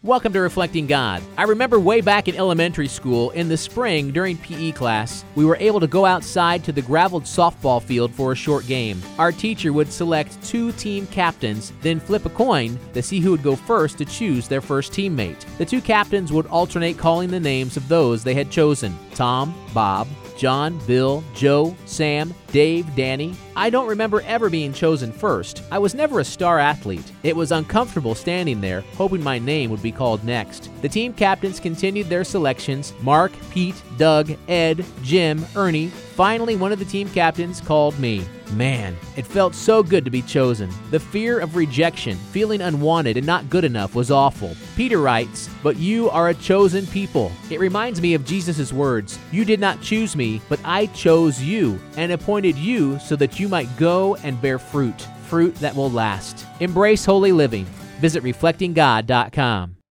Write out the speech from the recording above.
Welcome to Reflecting God. I remember way back in elementary school, in the spring during PE class, we were able to go outside to the graveled softball field for a short game. Our teacher would select 2 team captains, then flip a coin to see who would go first to choose their first teammate. The 2 captains would alternate calling the names of those they had chosen: Tom, Bob, John, Bill, Joe, Sam, Dave, Danny. I don't remember ever being chosen first. I was never a star athlete. It was uncomfortable standing there, hoping my name would be called next. The team captains continued their selections: Mark, Pete, Doug, Ed, Jim, Ernie. Finally, one of the team captains called me. Man, it felt so good to be chosen. The fear of rejection, feeling unwanted and not good enough was awful. Peter writes, "But you are a chosen people." It reminds me of Jesus' words, "You did not choose me, but I chose you and appointed you so that you might go and bear fruit that will last." Embrace holy living. Visit reflectinggod.com.